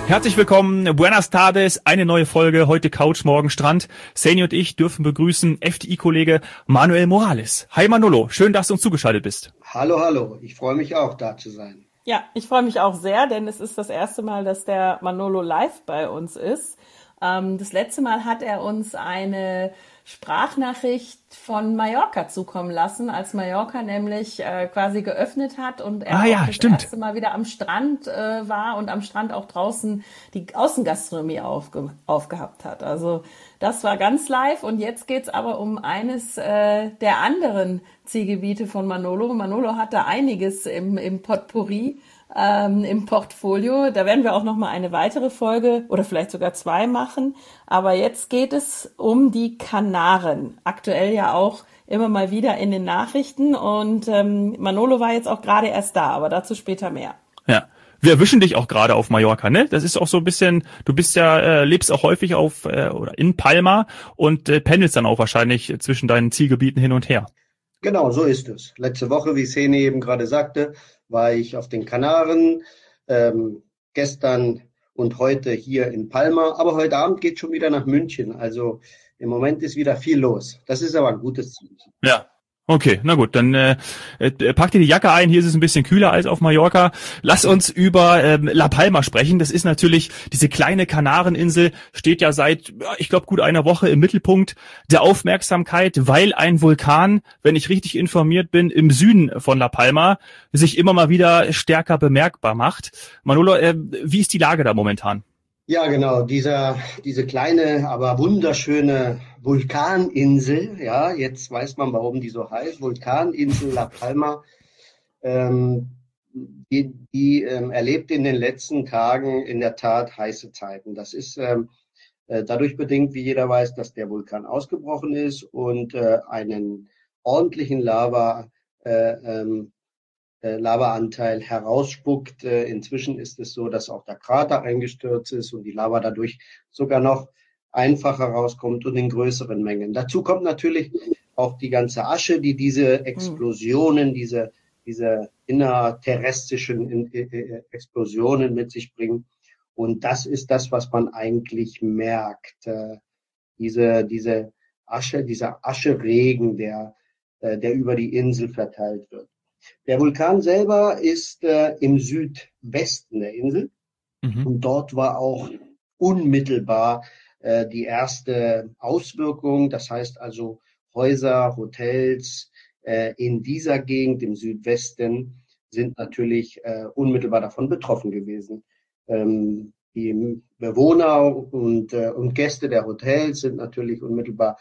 Herzlich willkommen, buenas tardes, eine neue Folge, heute Couch, morgen Strand. Saini und ich dürfen begrüßen FDI-Kollege Manuel Morales. Hi Manolo, schön, dass du uns zugeschaltet bist. Hallo, hallo, ich freue mich auch, da zu sein. Ja, ich freue mich auch sehr, denn es ist das erste Mal, dass der Manolo live bei uns ist. Das letzte Mal hat er uns eine Sprachnachricht von Mallorca zukommen lassen, als Mallorca nämlich quasi geöffnet hat und er das erste Mal wieder am Strand war und am Strand auch draußen die Außengastronomie aufgehabt hat. Also das war ganz live und jetzt geht's aber um eines der anderen Zielgebiete von Manolo. Manolo hat da einiges im Potpourri. Im Portfolio. Da werden wir auch noch mal eine weitere Folge oder vielleicht sogar 2 machen. Aber jetzt geht es um die Kanaren. Aktuell ja auch immer mal wieder in den Nachrichten. Und Manolo war jetzt auch gerade erst da, aber dazu später mehr. Ja. Wir erwischen dich auch gerade auf Mallorca, ne? Das ist auch so ein bisschen, du bist ja, lebst auch häufig auf oder in Palma und pendelst dann auch wahrscheinlich zwischen deinen Zielgebieten hin und her. Genau, so ist es. Letzte Woche, wie Saini eben gerade sagte, war ich auf den Kanaren, gestern und heute hier in Palma. Aber heute Abend geht schon wieder nach München. Also im Moment ist wieder viel los. Das ist aber ein gutes Zeichen. Ja. Okay, na gut, dann pack dir die Jacke ein, hier ist es ein bisschen kühler als auf Mallorca. Lass uns über La Palma sprechen. Das ist natürlich, diese kleine Kanareninsel steht ja seit, ich glaube, gut einer Woche im Mittelpunkt der Aufmerksamkeit, weil ein Vulkan, wenn ich richtig informiert bin, im Süden von La Palma sich immer mal wieder stärker bemerkbar macht. Manolo, wie ist die Lage da momentan? Ja, genau, diese kleine, aber wunderschöne Vulkaninsel, ja, jetzt weiß man, warum die so heißt, Vulkaninsel La Palma, die erlebt in den letzten Tagen in der Tat heiße Zeiten. Das ist dadurch bedingt, wie jeder weiß, dass der Vulkan ausgebrochen ist und einen ordentlichen Lavaanteil herausspuckt. Inzwischen ist es so, dass auch der Krater eingestürzt ist und die Lava dadurch sogar noch einfacher rauskommt und in größeren Mengen. Dazu kommt natürlich auch die ganze Asche, die diese Explosionen, diese innerterrestrischen Explosionen mit sich bringen. Und das ist das, was man eigentlich merkt. Diese Asche, dieser Ascheregen, der über die Insel verteilt wird. Der Vulkan selber ist im Südwesten der Insel und dort war auch unmittelbar die erste Auswirkung. Das heißt also Häuser, Hotels in dieser Gegend im Südwesten sind natürlich unmittelbar davon betroffen gewesen. Die Bewohner und Gäste der Hotels sind natürlich unmittelbar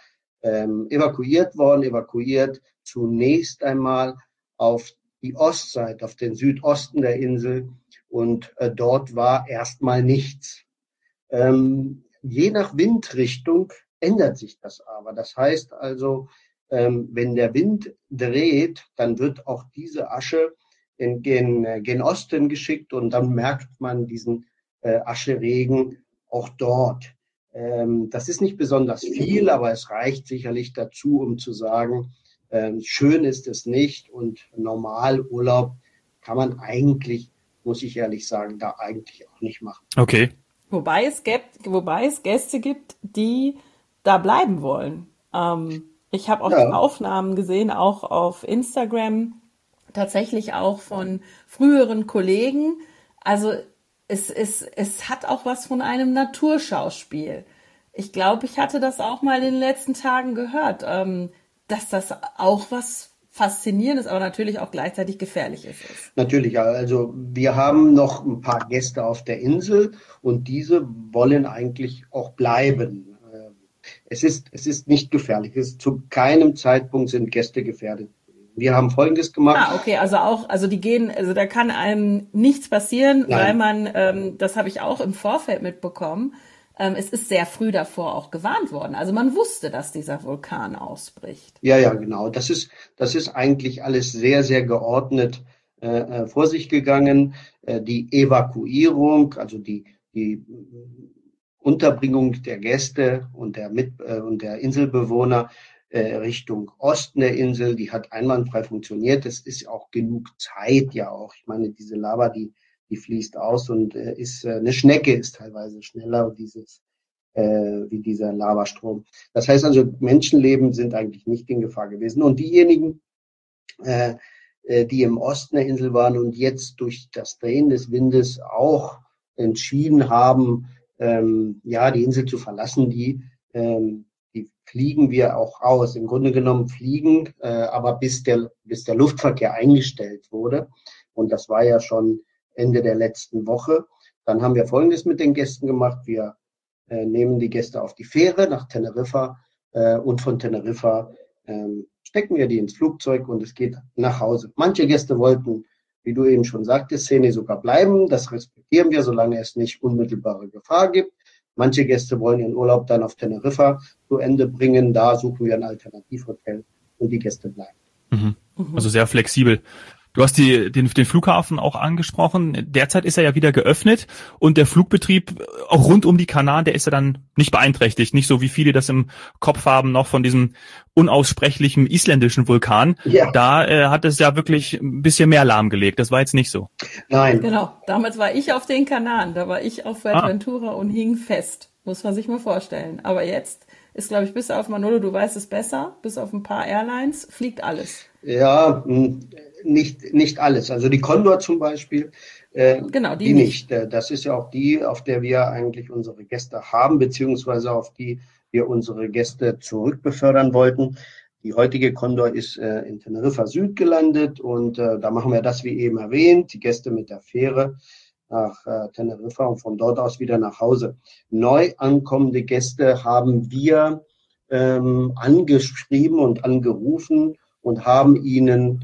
evakuiert zunächst einmal auf die Ostseite, auf den Südosten der Insel und dort war erstmal nichts. Je nach Windrichtung ändert sich das aber. Das heißt also, wenn der Wind dreht, dann wird auch diese Asche gen Osten geschickt und dann merkt man diesen Ascheregen auch dort. Das ist nicht besonders viel, aber es reicht sicherlich dazu, um zu sagen, schön ist es nicht und normal Urlaub kann man eigentlich, muss ich ehrlich sagen, da eigentlich auch nicht machen. Okay. Wobei es Gäste gibt, die da bleiben wollen. Ich habe auch die Aufnahmen gesehen, auch auf Instagram, tatsächlich auch von früheren Kollegen. Also es hat auch was von einem Naturschauspiel. Ich glaube, ich hatte das auch mal in den letzten Tagen gehört, dass das auch was Faszinierendes, aber natürlich auch gleichzeitig Gefährliches ist. Natürlich, also wir haben noch ein paar Gäste auf der Insel und diese wollen eigentlich auch bleiben. Es ist nicht gefährlich. Zu keinem Zeitpunkt sind Gäste gefährdet. Wir haben Folgendes gemacht. Okay, also die gehen, also da kann einem nichts passieren, weil man, das habe ich auch im Vorfeld mitbekommen, es ist sehr früh davor auch gewarnt worden. Also man wusste, dass dieser Vulkan ausbricht. Ja, genau. Das ist eigentlich alles sehr, sehr geordnet vor sich gegangen. Die Evakuierung, also die Unterbringung der Gäste und der Inselbewohner Richtung Osten der Insel, die hat einwandfrei funktioniert. Es ist auch genug Zeit ja auch. Ich meine, diese Lava, die die fließt aus und eine Schnecke ist teilweise schneller wie dieser Lavastrom. Das heißt also, Menschenleben sind eigentlich nicht in Gefahr gewesen. Und diejenigen, die im Osten der Insel waren und jetzt durch das Drehen des Windes auch entschieden haben, die Insel zu verlassen, die fliegen wir auch aus. Im Grunde genommen fliegen, aber bis der Luftverkehr eingestellt wurde. Und das war ja schon Ende der letzten Woche. Dann haben wir Folgendes mit den Gästen gemacht. Wir nehmen die Gäste auf die Fähre nach Teneriffa und von Teneriffa stecken wir die ins Flugzeug und es geht nach Hause. Manche Gäste wollten, wie du eben schon sagtest, Sene sogar bleiben. Das respektieren wir, solange es nicht unmittelbare Gefahr gibt. Manche Gäste wollen ihren Urlaub dann auf Teneriffa zu Ende bringen. Da suchen wir ein Alternativhotel und die Gäste bleiben. Mhm. Also sehr flexibel. Du hast den Flughafen auch angesprochen. Derzeit ist er ja wieder geöffnet und der Flugbetrieb auch rund um die Kanaren, der ist ja dann nicht beeinträchtigt. Nicht so, wie viele das im Kopf haben, noch von diesem unaussprechlichen isländischen Vulkan. Ja. Da hat es ja wirklich ein bisschen mehr lahmgelegt. Das war jetzt nicht so. Nein. Genau. Damals war ich auf den Kanaren. Da war ich auf Fuerteventura und hing fest. Muss man sich mal vorstellen. Aber jetzt ist, glaube ich, bis auf Manolo, du weißt es besser, bis auf ein paar Airlines, fliegt alles. Ja, nicht alles. Also die Condor zum Beispiel, genau, die nicht. Das ist ja auch die, auf der wir eigentlich unsere Gäste haben, beziehungsweise auf die wir unsere Gäste zurückbefördern wollten. Die heutige Condor ist in Teneriffa Süd gelandet und da machen wir das, wie eben erwähnt, die Gäste mit der Fähre nach Teneriffa und von dort aus wieder nach Hause. Neu ankommende Gäste haben wir angeschrieben und angerufen und haben ihnen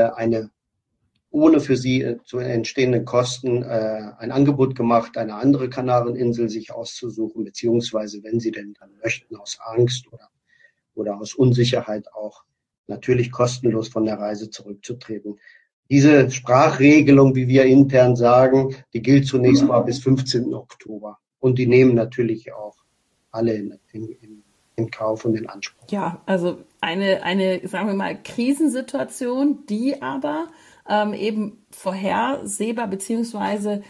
ohne für sie zu entstehenden Kosten ein Angebot gemacht, eine andere Kanareninsel sich auszusuchen, beziehungsweise, wenn sie denn dann möchten, aus Angst oder aus Unsicherheit auch natürlich kostenlos von der Reise zurückzutreten. Diese Sprachregelung, wie wir intern sagen, die gilt zunächst mal bis 15. Oktober. Und die nehmen natürlich auch alle in Kauf und in Anspruch. Ja, also eine, sagen wir mal, Krisensituation, die aber eben vorhersehbar beziehungsweise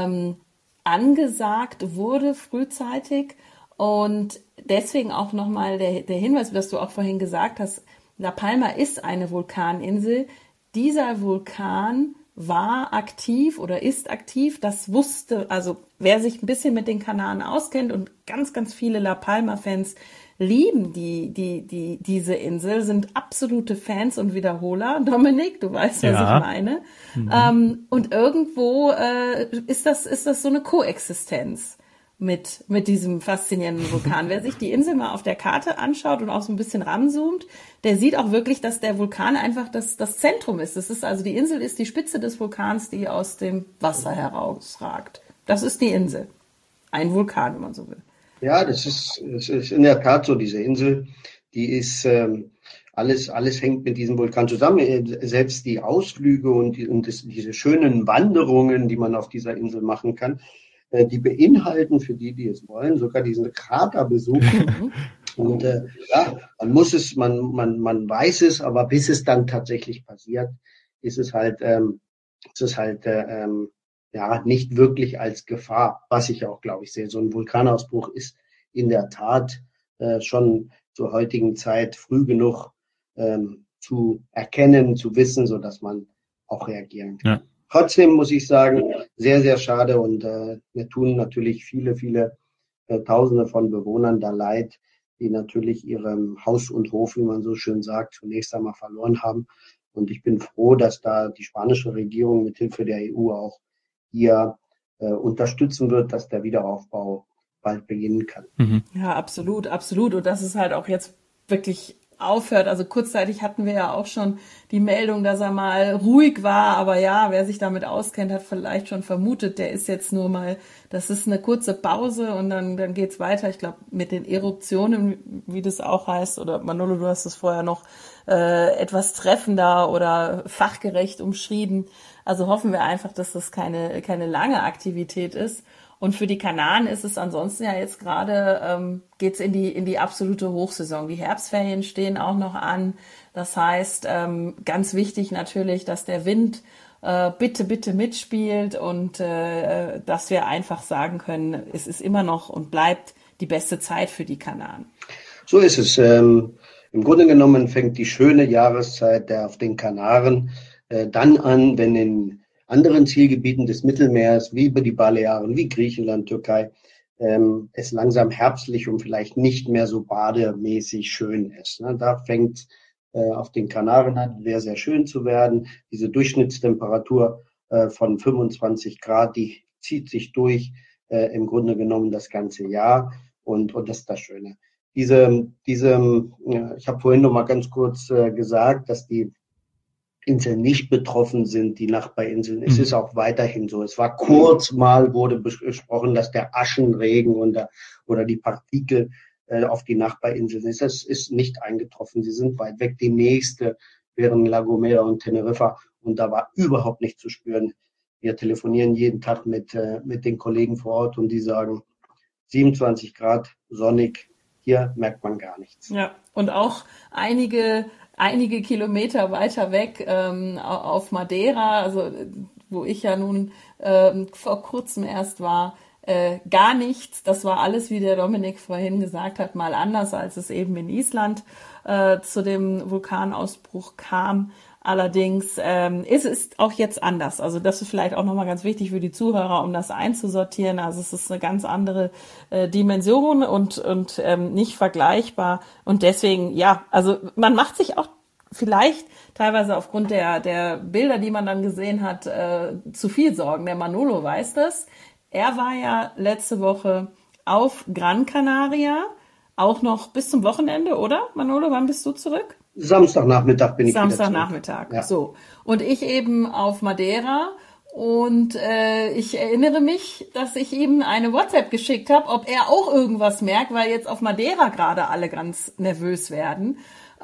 angesagt wurde frühzeitig. Und deswegen auch nochmal der Hinweis, was du auch vorhin gesagt hast, La Palma ist eine Vulkaninsel. Dieser Vulkan war aktiv oder ist aktiv, das wusste, also wer sich ein bisschen mit den Kanaren auskennt und ganz, ganz viele La Palma-Fans lieben diese Insel, sind absolute Fans und Wiederholer. Dominik, du weißt, was ich meine. Mhm. Und irgendwo ist das so eine Koexistenz mit diesem faszinierenden Vulkan. Wer sich die Insel mal auf der Karte anschaut und auch so ein bisschen ranzoomt, der sieht auch wirklich, dass der Vulkan einfach das Zentrum ist. Das ist also, die Insel ist die Spitze des Vulkans, die aus dem Wasser herausragt. Das ist die Insel. Ein Vulkan, wenn man so will. Ja, das ist in der Tat so, diese Insel, die ist, alles hängt mit diesem Vulkan zusammen. Selbst die Ausflüge und diese schönen Wanderungen, die man auf dieser Insel machen kann, die beinhalten für die es wollen, sogar diesen Kraterbesuch. Und man muss es, man weiß es, aber bis es dann tatsächlich passiert, ist es halt nicht wirklich als Gefahr, was ich auch, glaube ich, sehe. So ein Vulkanausbruch ist in der Tat schon zur heutigen Zeit früh genug zu erkennen, zu wissen, so dass man auch reagieren kann. Ja. Trotzdem muss ich sagen, sehr, sehr schade und mir tun natürlich viele, viele Tausende von Bewohnern da leid, die natürlich ihrem Haus und Hof, wie man so schön sagt, zunächst einmal verloren haben. Und ich bin froh, dass da die spanische Regierung mit Hilfe der EU auch hier unterstützen wird, dass der Wiederaufbau bald beginnen kann. Mhm. Ja, absolut, absolut. Und dass es halt auch jetzt wirklich aufhört. Also kurzzeitig hatten wir ja auch schon die Meldung, dass er mal ruhig war, aber ja, wer sich damit auskennt, hat vielleicht schon vermutet, der ist jetzt nur mal, das ist eine kurze Pause und dann geht's weiter. Ich glaube, mit den Eruptionen, wie das auch heißt, oder Manolo, du hast es vorher noch etwas treffender oder fachgerecht umschrieben. Also hoffen wir einfach, dass das keine lange Aktivität ist. Und für die Kanaren ist es ansonsten ja jetzt gerade, geht's in die absolute Hochsaison. Die Herbstferien stehen auch noch an. Das heißt, ganz wichtig natürlich, dass der Wind bitte, bitte mitspielt und dass wir einfach sagen können, es ist immer noch und bleibt die beste Zeit für die Kanaren. So ist es. Im Grunde genommen fängt die schöne Jahreszeit auf den Kanaren dann an, wenn in anderen Zielgebieten des Mittelmeers, wie über die Balearen, wie Griechenland, Türkei, es langsam herbstlich und vielleicht nicht mehr so bademäßig schön ist. Ne? Da fängt auf den Kanaren an, sehr, sehr schön zu werden. Diese Durchschnittstemperatur von 25 Grad, die zieht sich durch im Grunde genommen das ganze Jahr und das ist das Schöne. Ich habe vorhin noch mal ganz kurz gesagt, dass die Inseln nicht betroffen sind, die Nachbarinseln. Es ist auch weiterhin so. Es war kurz mal, wurde besprochen, dass der Aschenregen oder die Partikel auf die Nachbarinseln ist. Das ist nicht eingetroffen. Sie sind weit weg. Die nächste wären La Gomera und Teneriffa und da war überhaupt nichts zu spüren. Wir telefonieren jeden Tag mit den Kollegen vor Ort und die sagen 27 Grad, sonnig. Hier merkt man gar nichts. Ja, und auch einige Kilometer weiter weg auf Madeira, also wo ich ja nun vor kurzem erst war, gar nichts. Das war alles, wie der Dominik vorhin gesagt hat, mal anders, als es eben in Island zu dem Vulkanausbruch kam. Allerdings ist es auch jetzt anders. Also das ist vielleicht auch nochmal ganz wichtig für die Zuhörer, um das einzusortieren. Also es ist eine ganz andere Dimension und nicht vergleichbar. Und deswegen, ja, also man macht sich auch vielleicht teilweise aufgrund der Bilder, die man dann gesehen hat, zu viel Sorgen. Der Manolo weiß das. Er war ja letzte Woche auf Gran Canaria, auch noch bis zum Wochenende, oder? Manolo, wann bist du zurück? Samstagnachmittag bin ich wieder zurück. Samstagnachmittag, ja. So. Und ich eben auf Madeira und ich erinnere mich, dass ich ihm eine WhatsApp geschickt habe, ob er auch irgendwas merkt, weil jetzt auf Madeira gerade alle ganz nervös werden.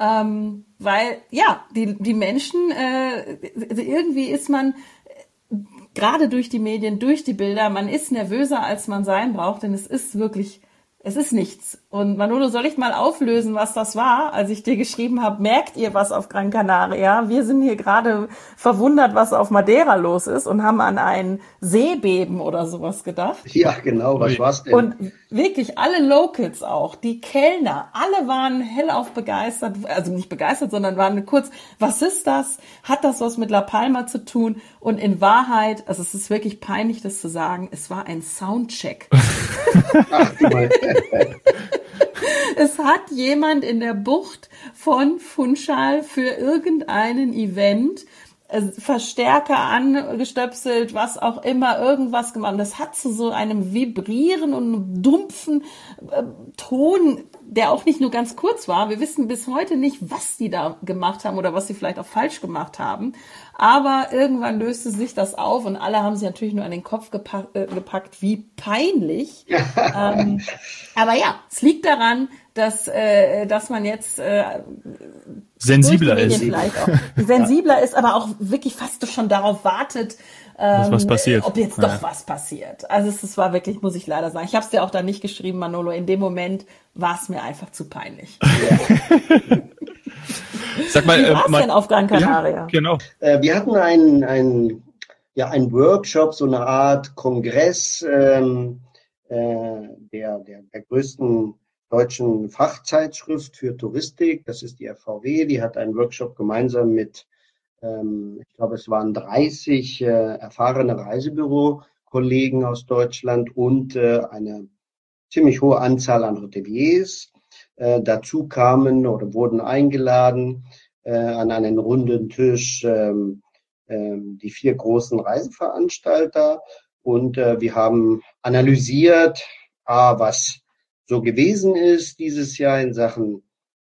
Weil, ja, die Menschen, irgendwie ist man gerade durch die Medien, durch die Bilder, man ist nervöser, als man sein braucht, denn es ist nichts. Und Manolo, soll ich mal auflösen, was das war, als ich dir geschrieben habe, merkt ihr was auf Gran Canaria? Wir sind hier gerade verwundert, was auf Madeira los ist und haben an ein Seebeben oder sowas gedacht. Ja, genau, was war's denn? Und wirklich alle Locals auch, die Kellner, alle waren hellauf begeistert, also nicht begeistert, sondern waren kurz, was ist das? Hat das was mit La Palma zu tun? Und in Wahrheit, also es ist wirklich peinlich, das zu sagen, es war ein Soundcheck. Ach, du mal. Es hat jemand in der Bucht von Funchal für irgendeinen Event Verstärker angestöpselt, was auch immer, irgendwas gemacht. Und das hat zu so einem Vibrieren und dumpfen Ton, der auch nicht nur ganz kurz war. Wir wissen bis heute nicht, was die da gemacht haben oder was sie vielleicht auch falsch gemacht haben. Aber irgendwann löste sich das auf und alle haben sich natürlich nur an den Kopf gepackt, wie peinlich. Aber ja, es liegt daran, dass man jetzt sensibler ist. Vielleicht auch sensibler ist, aber auch wirklich fast schon darauf wartet, was passiert. ob jetzt doch was passiert. Also es war wirklich, muss ich leider sagen, ich habe es dir auch da nicht geschrieben, Manolo, in dem Moment war es mir einfach zu peinlich. Ja. Sag mal, wie war's denn auf Gran Canaria? Ja, genau. Wir hatten einen Workshop, so eine Art Kongress der größten deutschen Fachzeitschrift für Touristik. Das ist die FVW. Die hat einen Workshop gemeinsam mit, ich glaube, es waren 30 erfahrene Reisebüro-Kollegen aus Deutschland und eine ziemlich hohe Anzahl an Hoteliers. Dazu kamen oder wurden eingeladen an einen runden Tisch die 4 großen Reiseveranstalter und wir haben analysiert, was so gewesen ist dieses Jahr in Sachen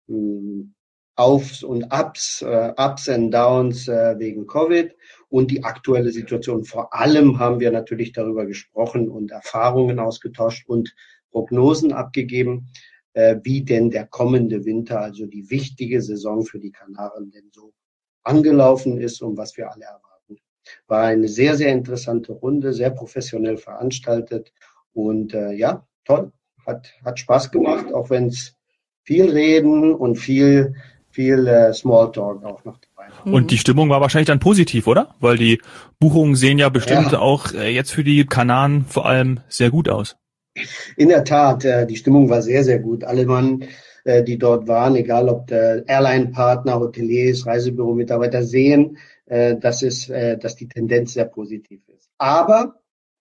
Aufs und Ups, Ups and Downs wegen Covid und die aktuelle Situation. Vor allem haben wir natürlich darüber gesprochen und Erfahrungen ausgetauscht und Prognosen abgegeben, wie denn der kommende Winter, also die wichtige Saison für die Kanaren, denn so angelaufen ist und was wir alle erwarten. War eine sehr, sehr interessante Runde, sehr professionell veranstaltet und ja, toll. Hat Spaß gemacht, auch wenn es viel Reden und viel viel Smalltalk auch noch dabei. Und die Stimmung war wahrscheinlich dann positiv, oder? Weil die Buchungen sehen ja bestimmt auch jetzt für die Kanaren vor allem sehr gut aus. In der Tat, die Stimmung war sehr, sehr gut. Alle Mann, die dort waren, egal ob der Airline-Partner, Hoteliers, Reisebüro-Mitarbeiter, sehen, dass die Tendenz sehr positiv ist. Aber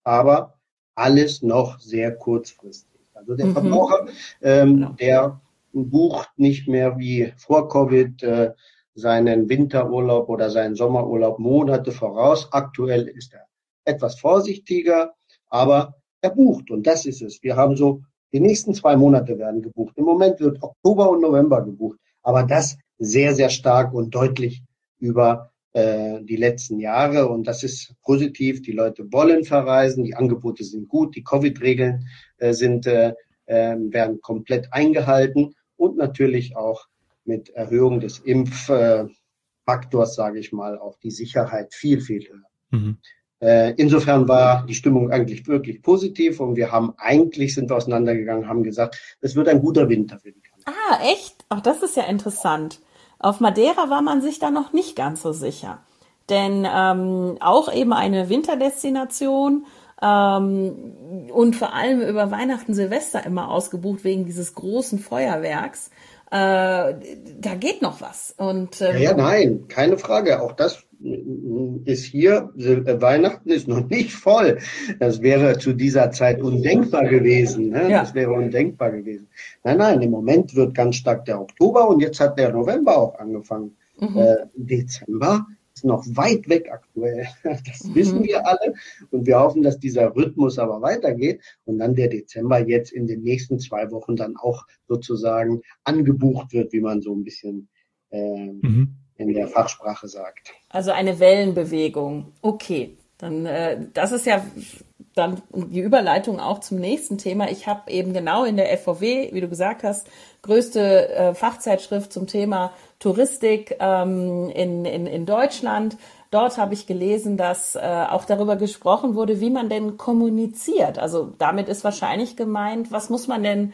alles noch sehr kurzfristig. Also der Verbraucher, der bucht nicht mehr wie vor Covid seinen Winterurlaub oder seinen Sommerurlaub Monate voraus. Aktuell ist er etwas vorsichtiger, aber er bucht, und das ist es. Wir haben so, die nächsten 2 Monate werden gebucht. Im Moment wird Oktober und November gebucht, aber das sehr, sehr stark und deutlich über die letzten Jahre, und das ist positiv. Die Leute wollen verreisen, die Angebote sind gut, die Covid-Regeln werden komplett eingehalten und natürlich auch mit Erhöhung des Impffaktors, sage ich mal, auch die Sicherheit viel, viel höher. Insofern war die Stimmung eigentlich wirklich positiv, und sind wir auseinandergegangen, haben gesagt, es wird ein guter Winter für die Kanaren. Ah, echt? Ach, das ist ja interessant. Auf Madeira war man sich da noch nicht ganz so sicher. Denn auch eben eine Winterdestination und vor allem über Weihnachten, Silvester immer ausgebucht wegen dieses großen Feuerwerks. Da geht noch was. Und nein, keine Frage. Auch das ist hier, Weihnachten ist noch nicht voll. Das wäre zu dieser Zeit undenkbar gewesen. Ne? Ja. Das wäre undenkbar gewesen. Nein, im Moment wird ganz stark der Oktober, und jetzt hat der November auch angefangen. Dezember ist noch weit weg aktuell. Das wissen wir alle, und wir hoffen, dass dieser Rhythmus aber weitergeht und dann der Dezember jetzt in den nächsten 2 Wochen dann auch sozusagen angebucht wird, wie man so ein bisschen in der Fachsprache sagt. Also eine Wellenbewegung. Okay, dann das ist ja dann die Überleitung auch zum nächsten Thema. Ich habe eben genau in der FVW, wie du gesagt hast, größte Fachzeitschrift zum Thema Touristik in Deutschland. Dort habe ich gelesen, dass auch darüber gesprochen wurde, wie man denn kommuniziert. Also damit ist wahrscheinlich gemeint, was muss man denn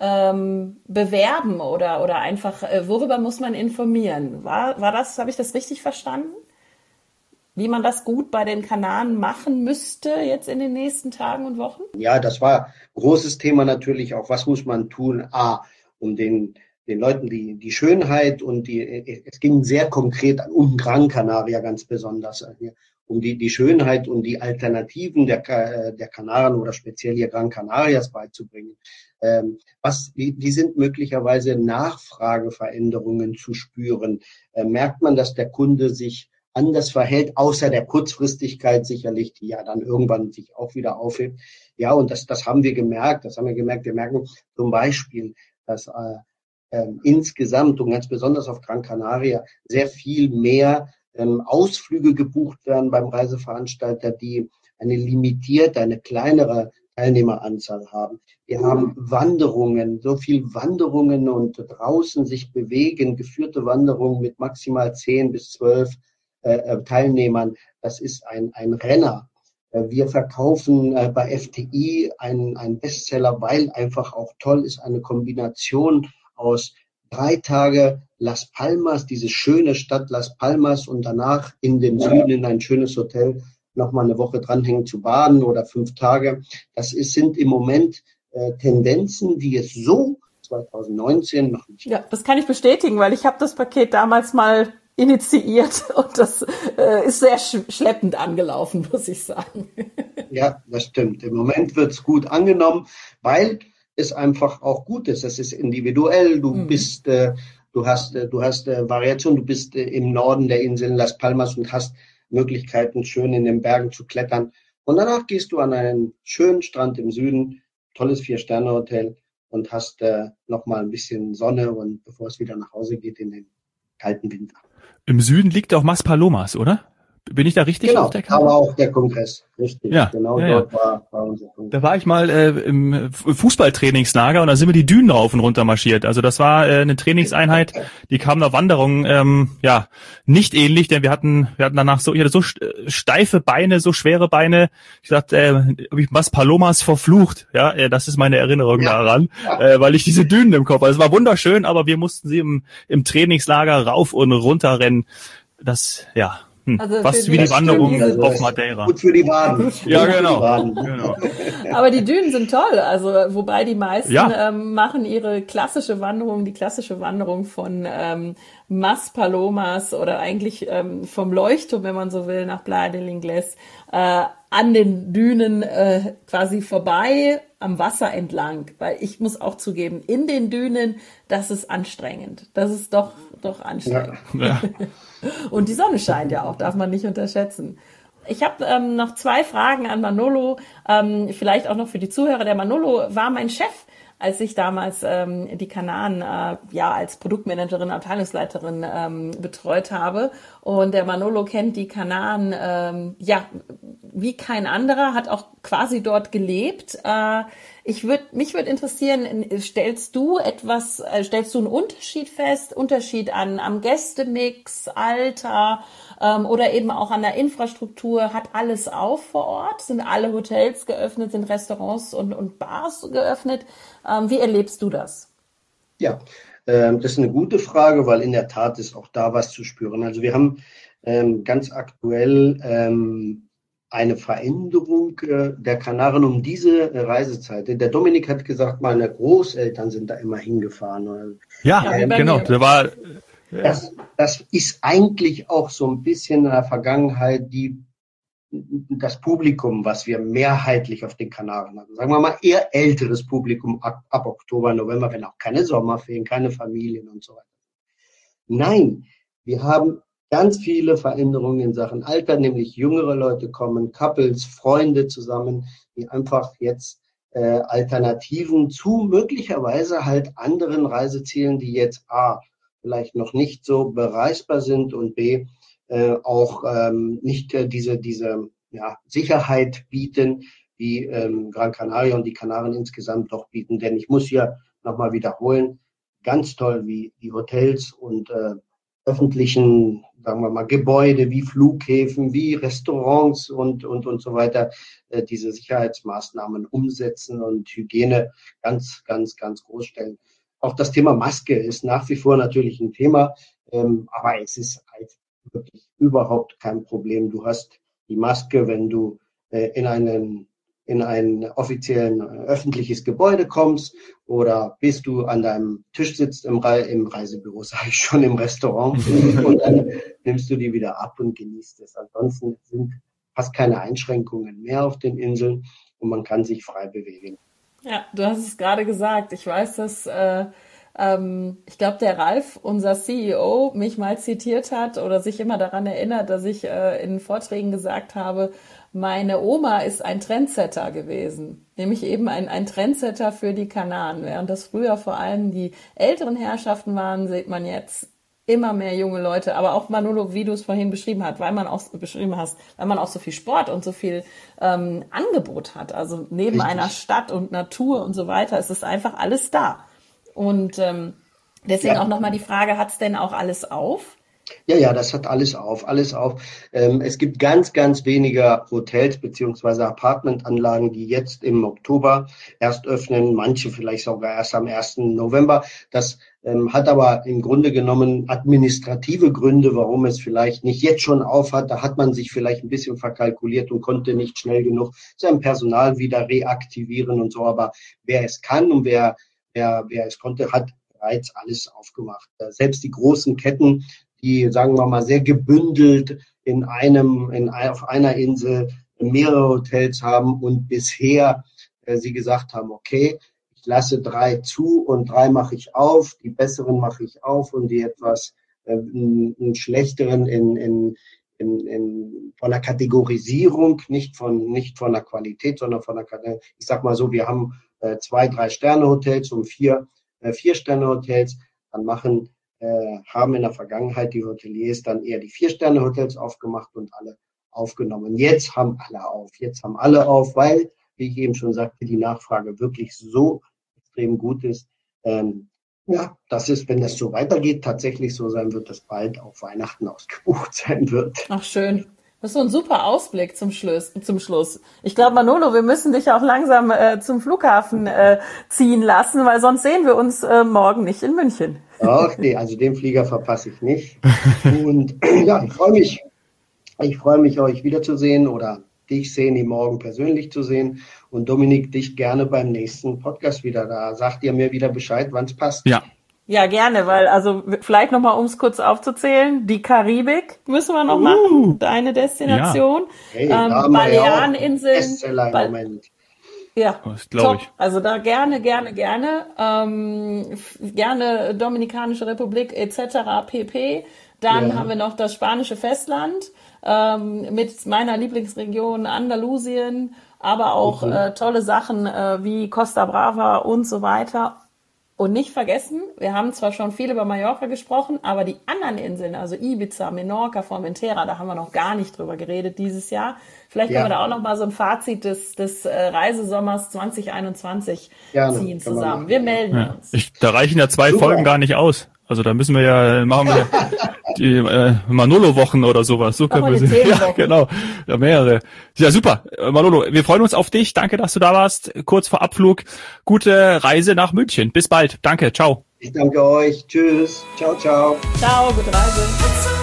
bewerben oder einfach, worüber muss man informieren? War das, habe ich das richtig verstanden? Wie man das gut bei den Kanaren machen müsste jetzt in den nächsten Tagen und Wochen? Ja, das war großes Thema natürlich auch. Was muss man tun? Um den Leuten die Schönheit und es ging sehr konkret um Gran Canaria ganz besonders, um die Schönheit und die Alternativen der Kanaren oder speziell hier Gran Canarias beizubringen. Die sind möglicherweise Nachfrageveränderungen zu spüren. Merkt man, dass der Kunde sich anders verhält, außer der Kurzfristigkeit sicherlich, die ja dann irgendwann sich auch wieder aufhebt. Ja, und das haben wir gemerkt. Wir merken zum Beispiel, dass insgesamt und ganz besonders auf Gran Canaria sehr viel mehr Ausflüge gebucht werden beim Reiseveranstalter, die eine kleinere Teilnehmeranzahl haben. Wir haben Wanderungen, so viel Wanderungen und draußen sich bewegen, geführte Wanderungen mit maximal 10 bis 12 Teilnehmern. Das ist ein Renner. Wir verkaufen bei FTI einen Bestseller, weil einfach auch toll ist, eine Kombination aus 3 Tage Las Palmas, diese schöne Stadt Las Palmas, und danach in den Süden in ein schönes Hotel nochmal eine Woche dranhängen zu baden oder 5 Tage. Sind im Moment Tendenzen, die es so 2019 noch nicht. Ja, das kann ich bestätigen, weil ich habe das Paket damals mal initiiert und das ist sehr schleppend angelaufen, muss ich sagen. Ja, das stimmt. Im Moment wird's gut angenommen, weil es einfach auch gut ist. Es ist individuell. Du hast Variation. Du bist im Norden der Inseln Las Palmas und hast Möglichkeiten, schön in den Bergen zu klettern. Und danach gehst du an einen schönen Strand im Süden, tolles 4-Sterne-Hotel, und hast nochmal ein bisschen Sonne, und bevor es wieder nach Hause geht in den kalten Winter. Im Süden liegt auch Maspalomas, oder? Bin ich da richtig Genau, auf der da Karte? war auch der Kongress, richtig. Ja, Genau ja, dort ja. war unser Kongress. Da war ich mal im Fußballtrainingslager und da sind wir die Dünen rauf und runter marschiert. Also das war eine Trainingseinheit, die kam einer Wanderung ja nicht ähnlich, denn wir hatten danach ich hatte so steife Beine, so schwere Beine. Ich dachte, hab ich Mas Palomas verflucht. Ja, das ist meine Erinnerung daran, weil ich diese Dünen im Kopf hatte. Es war wunderschön, aber wir mussten sie im Trainingslager rauf und runter rennen. Das, ja. Also Fast für wie die die- Wanderung für diese- auf Madeira. Gut für die Waden. Ja, Gut für die genau. Waden. Genau. Aber die Dünen sind toll, also wobei die meisten Ja. machen die klassische Wanderung von Mas Palomas oder eigentlich vom Leuchtturm, wenn man so will, nach Playa del Inglés, an den Dünen quasi vorbei, am Wasser entlang. Weil ich muss auch zugeben, in den Dünen, das ist anstrengend. Das ist doch anstrengend. Ja. Und die Sonne scheint ja auch, darf man nicht unterschätzen. Ich habe noch 2 Fragen an Manolo, vielleicht auch noch für die Zuhörer. Der Manolo war mein Chef, als ich damals die Kanaren als Produktmanagerin, Abteilungsleiterin betreut habe. Und der Manolo kennt die Kanaren wie kein anderer, hat auch quasi dort gelebt. Mich würde interessieren, stellst du einen Unterschied fest, Unterschied am Gästemix, Alter oder eben auch an der Infrastruktur? Hat alles auf vor Ort? Sind alle Hotels geöffnet? Sind Restaurants und Bars geöffnet? Wie erlebst du das? Ja, das ist eine gute Frage, weil in der Tat ist auch da was zu spüren. Also wir haben ganz aktuell eine Veränderung der Kanaren um diese Reisezeit. Der Dominik hat gesagt, meine Großeltern sind da immer hingefahren. Ja, genau. Da war Das ist eigentlich auch so ein bisschen in der Vergangenheit das Publikum, was wir mehrheitlich auf den Kanaren hatten. Sagen wir mal eher älteres Publikum ab Oktober, November, wenn auch keine Sommerferien, keine Familien und so weiter. Nein, wir haben ganz viele Veränderungen in Sachen Alter, nämlich jüngere Leute kommen, Couples, Freunde zusammen, die einfach jetzt Alternativen zu möglicherweise halt anderen Reisezielen, die jetzt A, vielleicht noch nicht so bereisbar sind und B, auch nicht diese Sicherheit bieten, die Gran Canaria und die Kanaren insgesamt doch bieten. Denn ich muss hier nochmal wiederholen, ganz toll, wie die Hotels und öffentlichen, sagen wir mal, Gebäude wie Flughäfen, wie Restaurants und so weiter diese Sicherheitsmaßnahmen umsetzen und Hygiene ganz, ganz, ganz groß stellen. Auch das Thema Maske ist nach wie vor natürlich ein Thema, aber es ist halt wirklich überhaupt kein Problem. Du hast die Maske, wenn du in ein offiziellen öffentliches Gebäude kommst oder bis du an deinem Tisch sitzt im Reisebüro, sage ich schon, im Restaurant und dann nimmst du die wieder ab und genießt es. Ansonsten sind fast keine Einschränkungen mehr auf den Inseln und man kann sich frei bewegen. Ja, du hast es gerade gesagt. Ich weiß, dass ich glaube, der Ralf, unser CEO, mich mal zitiert hat oder sich immer daran erinnert, dass ich in Vorträgen gesagt habe, meine Oma ist ein Trendsetter gewesen, nämlich eben ein Trendsetter für die Kanaren. Während das früher vor allem die älteren Herrschaften waren, sieht man jetzt immer mehr junge Leute, aber auch Manolo, wie du es vorhin beschrieben hast, weil man auch so viel Sport und so viel Angebot hat. Also neben einer Stadt und Natur und so weiter, ist es einfach alles da. Und deswegen auch nochmal die Frage, hat's denn auch alles auf? Ja, das hat alles auf. Es gibt ganz, ganz wenige Hotels beziehungsweise Apartmentanlagen, die jetzt im Oktober erst öffnen, manche vielleicht sogar erst am 1. November. Das hat aber im Grunde genommen administrative Gründe, warum es vielleicht nicht jetzt schon auf hat. Da hat man sich vielleicht ein bisschen verkalkuliert und konnte nicht schnell genug sein Personal wieder reaktivieren und so. Aber wer es kann und wer es konnte, hat bereits alles aufgemacht. Selbst die großen Ketten, die, sagen wir mal, sehr gebündelt auf einer Insel mehrere Hotels haben und bisher sie gesagt haben, okay, ich lasse 3 zu und 3 mache ich auf, die besseren mache ich auf und die etwas schlechteren von der Kategorisierung, nicht von der Qualität, sondern von der Kategorie. Ich sag mal so, wir haben 2, 3 Sterne Hotels und 4 Sterne Hotels, dann machen haben in der Vergangenheit die Hoteliers dann eher die 4-Sterne-Hotels aufgemacht und alle aufgenommen. Jetzt haben alle auf, weil, wie ich eben schon sagte, die Nachfrage wirklich so extrem gut ist. Ja, das ist, wenn das so weitergeht, tatsächlich so sein wird, dass bald auf Weihnachten ausgebucht sein wird. Ach, schön. Das ist so ein super Ausblick zum Schluss. Ich glaube, Manolo, wir müssen dich auch langsam zum Flughafen ziehen lassen, weil sonst sehen wir uns morgen nicht in München. Ach nee, also den Flieger verpasse ich nicht. Und ja, ich freue mich, euch wiederzusehen oder dich, Seni, morgen persönlich zu sehen. Und Dominik, dich gerne beim nächsten Podcast wieder. Da sagt ihr mir wieder Bescheid, wann es passt. Ja, gerne, weil, also vielleicht nochmal, um es kurz aufzuzählen, die Karibik müssen wir noch machen, deine Destination. Ja. Hey, Baleareninseln. Bestseller im Moment. Ja, das glaube ich. Also da gerne. Gerne Dominikanische Republik etc. pp. Dann haben wir noch das spanische Festland mit meiner Lieblingsregion Andalusien, aber auch tolle Sachen wie Costa Brava und so weiter. Und nicht vergessen, wir haben zwar schon viel über Mallorca gesprochen, aber die anderen Inseln, also Ibiza, Menorca, Formentera, da haben wir noch gar nicht drüber geredet dieses Jahr. Vielleicht können wir da auch noch mal so ein Fazit des Reisesommers 2021 ziehen zusammen. Wir melden uns. Da reichen ja 2 Folgen gar nicht aus. Also da müssen wir machen wir die Manolo-Wochen oder sowas. So können wir sie. Ja, genau. Ja, mehrere. Ja, super. Manolo, wir freuen uns auf dich. Danke, dass du da warst. Kurz vor Abflug. Gute Reise nach München. Bis bald. Danke. Ciao. Ich danke euch. Tschüss. Ciao, ciao. Ciao, gute Reise.